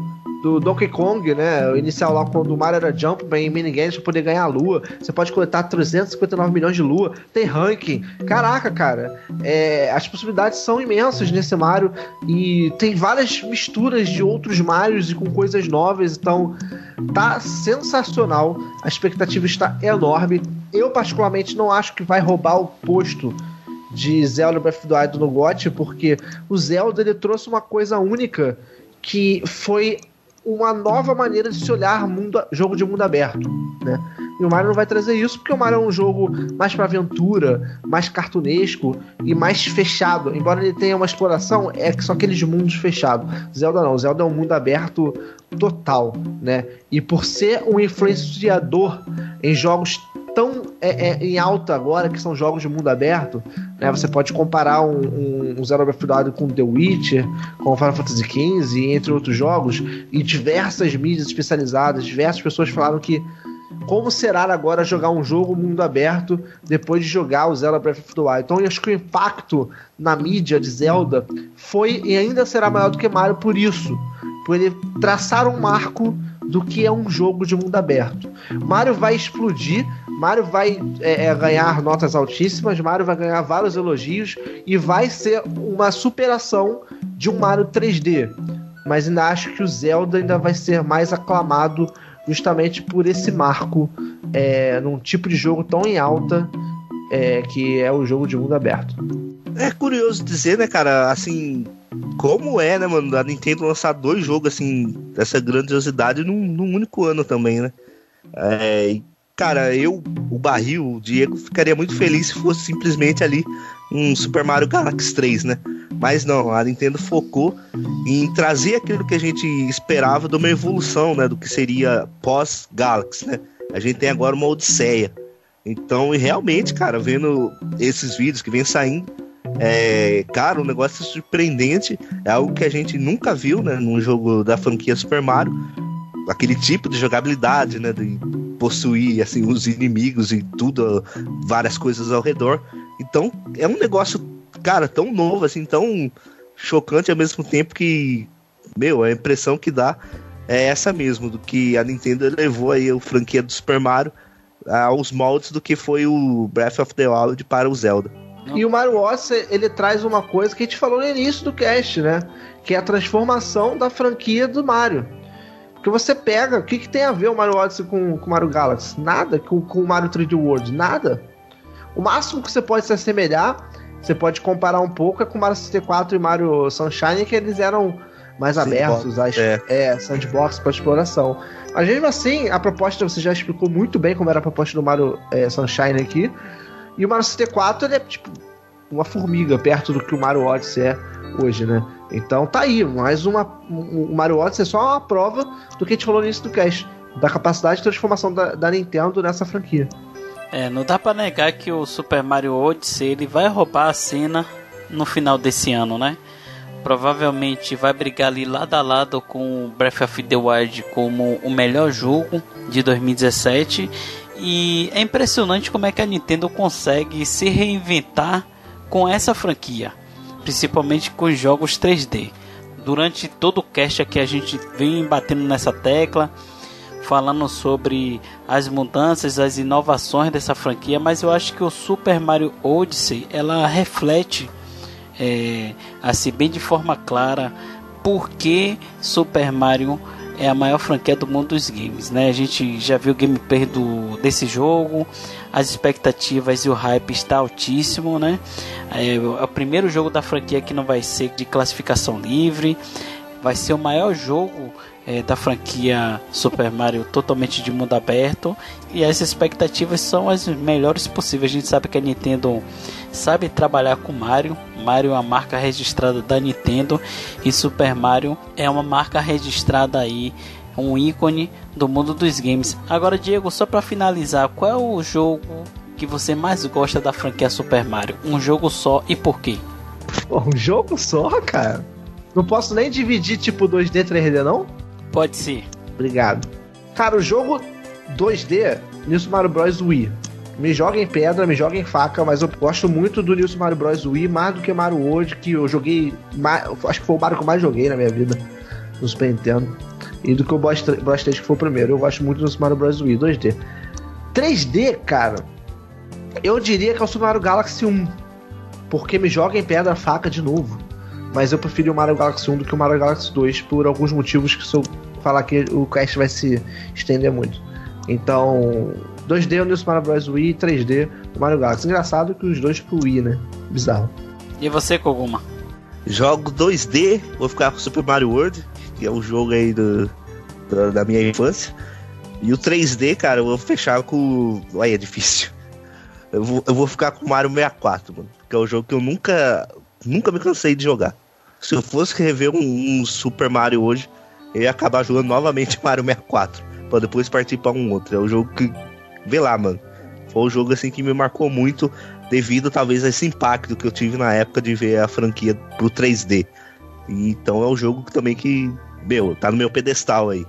do Donkey Kong, né? O inicial lá, quando o Mario era Jumpman em minigames pra poder ganhar a lua. Você pode coletar trezentos e cinquenta e nove milhões de lua. Tem ranking. Caraca, cara. É, as possibilidades são imensas nesse Mario. E tem várias misturas de outros Marios e com coisas novas. Então, tá sensacional. A expectativa está enorme. Eu, particularmente, não acho que vai roubar o posto de Zelda Breath of the Wild no G O T Y, porque o Zelda ele trouxe uma coisa única, que foi uma nova maneira de se olhar mundo, jogo de mundo aberto, né? E o Mario não vai trazer isso, porque o Mario é um jogo mais pra aventura, mais cartunesco e mais fechado. Embora ele tenha uma exploração, é que são aqueles mundos fechados. Zelda não, Zelda é um mundo aberto total, né? E por ser um influenciador em jogos tão é, é, em alta agora, que são jogos de mundo aberto, né? Você pode comparar um, um, um Zelda Breath of the Wild com The Witcher, com Final Fantasy quinze, entre outros jogos, e diversas mídias especializadas, diversas pessoas falaram que como será agora jogar um jogo mundo aberto depois de jogar o Zelda Breath of the Wild. Então eu acho que o impacto na mídia de Zelda foi e ainda será maior do que Mario por isso, por ele traçar um marco do que é um jogo de mundo aberto. Mario vai explodir, Mario vai é, é, ganhar notas altíssimas, Mario vai ganhar vários elogios e vai ser uma superação de um Mario três D. Mas ainda acho que o Zelda ainda vai ser mais aclamado justamente por esse marco é, num tipo de jogo tão em alta é, que é o jogo de mundo aberto. É curioso dizer, né, cara, assim, como é, né, mano, a Nintendo lançar dois jogos, assim, dessa grandiosidade num, num único ano também, né? É, cara, eu, o Barril, o Diego, ficaria muito feliz se fosse simplesmente ali um Super Mario Galaxy três, né? Mas não, a Nintendo focou em trazer aquilo que a gente esperava de uma evolução, né, do que seria pós-Galaxy, né? A gente tem agora uma Odisseia. Então, e realmente, cara, vendo esses vídeos que vem saindo, é, cara, um negócio surpreendente, é algo que a gente nunca viu, né, num jogo da franquia Super Mario, aquele tipo de jogabilidade, né, de possuir, assim, os inimigos e tudo, várias coisas ao redor. Então, é um negócio, cara, tão novo, assim, tão chocante ao mesmo tempo que, meu, a impressão que dá é essa mesmo, do que a Nintendo levou aí a franquia do Super Mario aos moldes do que foi o Breath of the Wild para o Zelda. E o Mario Odyssey, ele traz uma coisa que a gente falou no início do cast, né? Que é a transformação da franquia do Mario. Porque você pega, o que, que tem a ver o Mario Odyssey com o Mario Galaxy? Nada. Com, com o Mario três D World? Nada. O máximo que você pode se assemelhar, você pode comparar um pouco, é com o Mario sessenta e quatro e Mario Sunshine, que eles eram mais abertos, às, é. é, sandbox para exploração. Mas mesmo assim, a proposta, você já explicou muito bem como era a proposta do Mario é, Sunshine aqui. E o Mario sessenta e quatro, ele é tipo uma formiga perto do que o Mario Odyssey é hoje, né? Então tá aí, mais uma. O Mario Odyssey é só uma prova do que a gente falou no início do cast, da capacidade de transformação da, da Nintendo nessa franquia. É, não dá pra negar que o Super Mario Odyssey ele vai roubar a cena no final desse ano, né? Provavelmente vai brigar ali lado a lado com o Breath of the Wild como o melhor jogo de dois mil e dezessete. E é impressionante como é que a Nintendo consegue se reinventar com essa franquia, principalmente com os jogos três D. Durante todo o cast aqui a gente vem batendo nessa tecla, falando sobre as mudanças, as inovações dessa franquia, mas eu acho que o Super Mario Odyssey ela reflete é, assim bem de forma clara porque Super Mario é a maior franquia do mundo dos games, né? A gente já viu o gameplay do, desse jogo, as expectativas e o hype está altíssimo, né? É, é o primeiro jogo da franquia que não vai ser de classificação livre, vai ser o maior jogo é, da franquia Super Mario totalmente de mundo aberto, e as expectativas são as melhores possíveis. A gente sabe que a Nintendo sabe trabalhar com Mario. Mario é uma marca registrada da Nintendo e Super Mario é uma marca registrada aí, um ícone do mundo dos games. Agora, Diego, só para finalizar, qual é o jogo que você mais gosta da franquia Super Mario? Um jogo só e por quê? Pô, um jogo só, cara? Não posso nem dividir tipo dois D, três D, não? Pode ser. Obrigado. Cara, o jogo dois D, New Super Mario Bros. Wii. Me joga em pedra, me joga em faca, mas eu gosto muito do New Super Mario Bros. Wii, mais do que Mario World, que eu joguei, mais, acho que foi o Mario que eu mais joguei na minha vida, no Super Nintendo. e do que o Bros. três, que foi o primeiro. Eu gosto muito do Super Mario Bros. Wii dois D. três D, cara, eu diria que é o Super Mario Galaxy um, porque me joga em pedra a faca de novo. Mas eu preferi o Mario Galaxy um do que o Mario Galaxy dois, por alguns motivos que se eu falar aqui o cast vai se estender muito. Então, dois D no Super Mario Bros. Wii, três D no Mario Galaxy. Engraçado que os dois pro Wii, né? Bizarro. E você, Koguma? Jogo dois D, vou ficar com Super Mario World, que é um jogo aí do, do, da minha infância. E o três D, cara, eu vou fechar com... Aí é difícil. Eu vou, eu vou ficar com o Mario sessenta e quatro, mano. Que é um jogo que eu nunca, nunca me cansei de jogar. Se eu fosse rever um, um Super Mario hoje, eu ia acabar jogando novamente Mario sessenta e quatro. Pra depois partir pra um outro. É um jogo que... Vê lá, mano. Foi um jogo assim que me marcou muito, devido talvez a esse impacto que eu tive na época de ver a franquia pro três D. E, então é um jogo que, também que, meu, tá no meu pedestal aí.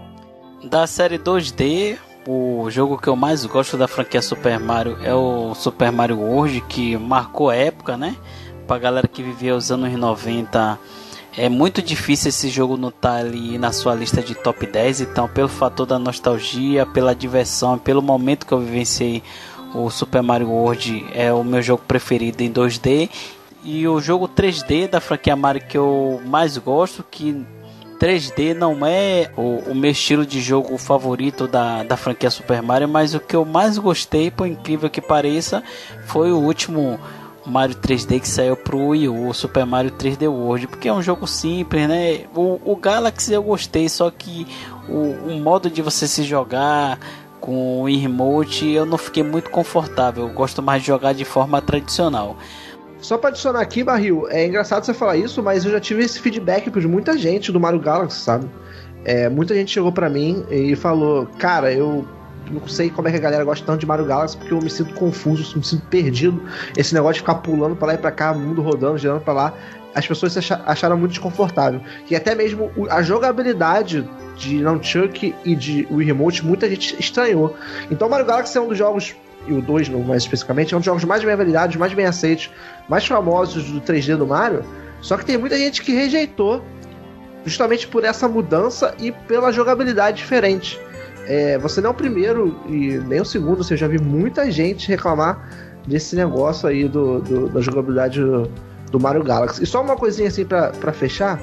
Da série dois D, o jogo que eu mais gosto da franquia Super Mario é o Super Mario World, que marcou a época, né? Pra galera que vivia os anos noventa, é muito difícil esse jogo não estar ali na sua lista de top dez. Então, pelo fator da nostalgia, pela diversão, pelo momento que eu vivenciei, o Super Mario World é o meu jogo preferido em dois D. E o jogo três D da franquia Mario que eu mais gosto, que três D não é o, o meu estilo de jogo favorito da, da franquia Super Mario, mas o que eu mais gostei, por incrível que pareça, foi o último Mario três D que saiu pro Wii U, o Super Mario três D World, porque é um jogo simples, né? O, o Galaxy eu gostei, só que o, o modo de você se jogar com o remote eu não fiquei muito confortável. Eu gosto mais de jogar de forma tradicional. Só pra adicionar aqui, Barril, é engraçado você falar isso, mas eu já tive esse feedback de muita gente do Mario Galaxy, sabe? É, muita gente chegou pra mim e falou, cara, eu não sei como é que a galera gosta tanto de Mario Galaxy, porque eu me sinto confuso, me sinto perdido. Esse negócio de ficar pulando pra lá e pra cá, mundo rodando, girando pra lá, as pessoas acharam muito desconfortável. E até mesmo a jogabilidade de Nunchuck e de Wii Remote, muita gente estranhou. Então Mario Galaxy é um dos jogos, e o dois mais especificamente, é um dos jogos mais bem avaliados, mais bem aceitos, mais famosos do três D do Mario. Só que tem muita gente que rejeitou justamente por essa mudança e pela jogabilidade diferente. É, você não é o primeiro e nem o segundo, você já viu muita gente reclamar desse negócio aí do, do, da jogabilidade do, do Mario Galaxy. E só uma coisinha assim pra, pra fechar,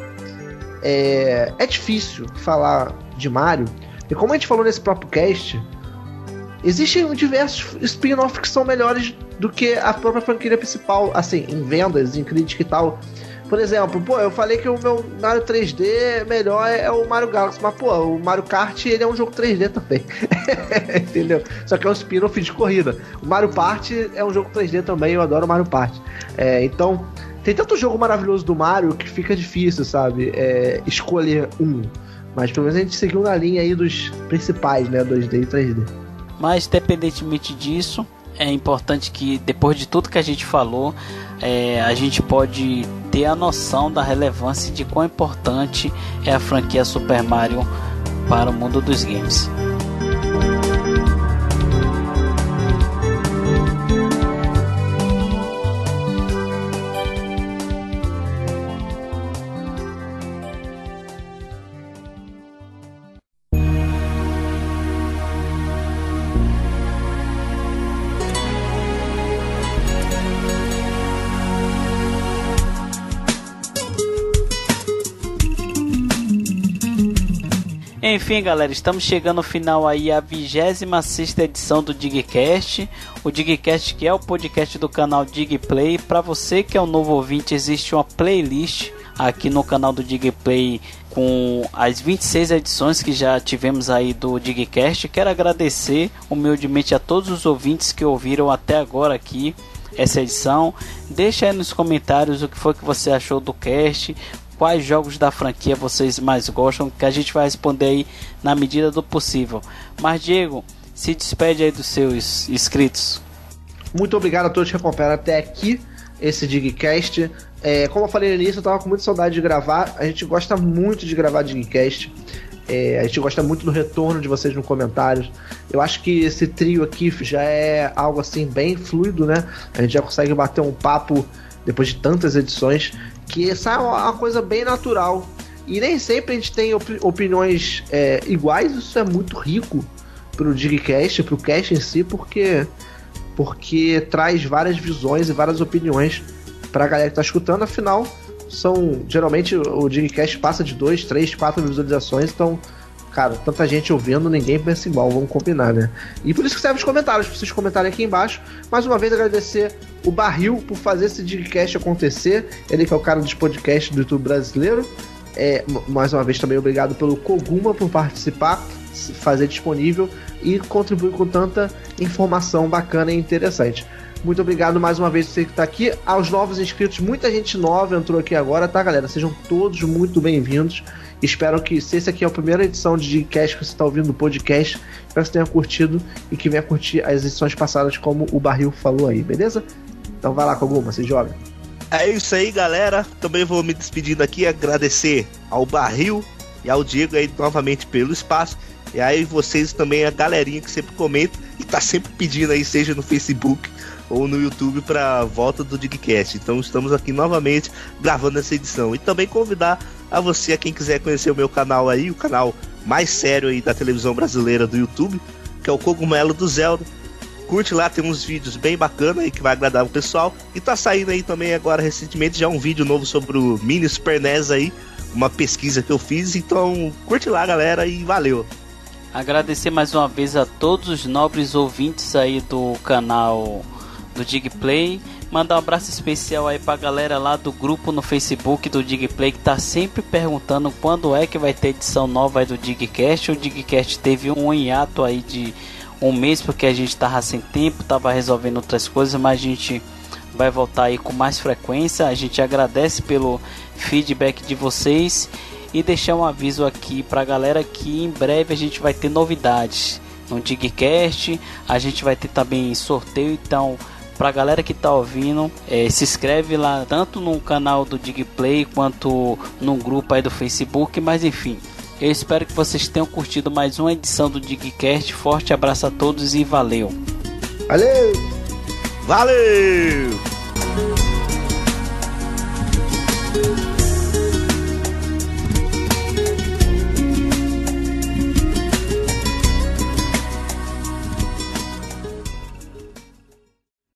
é, é difícil falar de Mario, e como a gente falou nesse próprio cast, existem diversos spin-offs que são melhores do que a própria franquia principal, assim, em vendas, em crítica e tal. Por exemplo, pô, eu falei que o meu Mario três D melhor é o Mario Galaxy, mas pô, o Mario Kart, ele é um jogo três D também. Entendeu? Só que é um spin-off de corrida. O Mario Party é um jogo três D também, eu adoro o Mario Party. É, então, tem tanto jogo maravilhoso do Mario que fica difícil, sabe? É, escolher um. Mas pelo menos a gente seguiu na linha aí dos principais, né? dois D e três D. Mas, independentemente disso, é importante que, depois de tudo que a gente falou, é, a gente pode ter a noção da relevância de quão importante é a franquia Super Mario para o mundo dos games. Enfim, galera, estamos chegando ao final aí, a vigésima sexta edição do DigCast. O DigCast, que é o podcast do canal DigPlay. Para você que é um novo ouvinte, existe uma playlist aqui no canal do DigPlay com as vinte e seis edições que já tivemos aí do DigCast. Quero agradecer humildemente a todos os ouvintes que ouviram até agora aqui essa edição. Deixa aí nos comentários o que foi que você achou do cast, quais jogos da franquia vocês mais gostam, que a gente vai responder aí na medida do possível. Mas, Diego, se despede aí dos seus inscritos. Muito obrigado a todos que acompanharam até aqui esse DigCast. É, como eu falei no início, eu tava com muita saudade de gravar. A gente gosta muito de gravar DigCast. É, a gente gosta muito do retorno de vocês nos comentários. Eu acho que esse trio aqui já é algo assim bem fluido, né? A gente já consegue bater um papo depois de tantas edições, que sai uma coisa bem natural. E nem sempre a gente tem op- opiniões é, iguais, isso é muito rico pro Digcast, pro cast em si, porque, porque traz várias visões e várias opiniões pra galera que tá escutando. Afinal, são geralmente o Digcast passa de dois, três, quatro visualizações, então, cara, tanta gente ouvindo, ninguém pensa igual, vamos combinar, né? E por isso que serve os comentários, pra vocês comentarem aqui embaixo. Mais uma vez agradecer o Barril por fazer esse Digcast acontecer, ele que é o cara dos podcasts do YouTube brasileiro. É, mais uma vez também obrigado pelo Koguma por participar, fazer disponível e contribuir com tanta informação bacana e interessante. Muito obrigado mais uma vez por você que está aqui. Aos novos inscritos, muita gente nova entrou aqui agora, tá, galera? Sejam todos muito bem-vindos. Espero que, se esse aqui é a primeira edição de Digcast que você está ouvindo do podcast, espero que você tenha curtido e que venha curtir as edições passadas, como o Barril falou aí, beleza? Então vai lá, Koguma, se joga. É isso aí, galera. Também vou me despedindo aqui, agradecer ao Barril e ao Diego aí novamente pelo espaço. E aí vocês também, a galerinha que sempre comenta e tá sempre pedindo aí, seja no Facebook ou no YouTube, pra volta do Digcast. Então estamos aqui novamente gravando essa edição. E também convidar a você, a quem quiser conhecer o meu canal aí, o canal mais sério aí da televisão brasileira do YouTube, que é o Cogumelo do Zelda. Curte lá, tem uns vídeos bem bacanas aí que vai agradar o pessoal. E tá saindo aí também agora recentemente já um vídeo novo sobre o Mini Super N E S aí, uma pesquisa que eu fiz. Então curte lá, galera, e valeu. Agradecer mais uma vez a todos os nobres ouvintes aí do canal do Digplay. Mandar um abraço especial aí pra galera lá do grupo no Facebook do Digplay, que tá sempre perguntando quando é que vai ter edição nova aí do Digcast. O Digcast teve um hiato aí de um mês porque a gente tava sem tempo, tava resolvendo outras coisas, mas a gente vai voltar aí com mais frequência. A gente agradece pelo feedback de vocês e deixar um aviso aqui pra galera que em breve a gente vai ter novidades no Digcast. A gente vai ter também sorteio, então pra galera que tá ouvindo, é, se inscreve lá tanto no canal do Digplay quanto no grupo aí do Facebook. Mas enfim, eu espero que vocês tenham curtido mais uma edição do Digcast. Forte abraço a todos e valeu! Valeu! Valeu!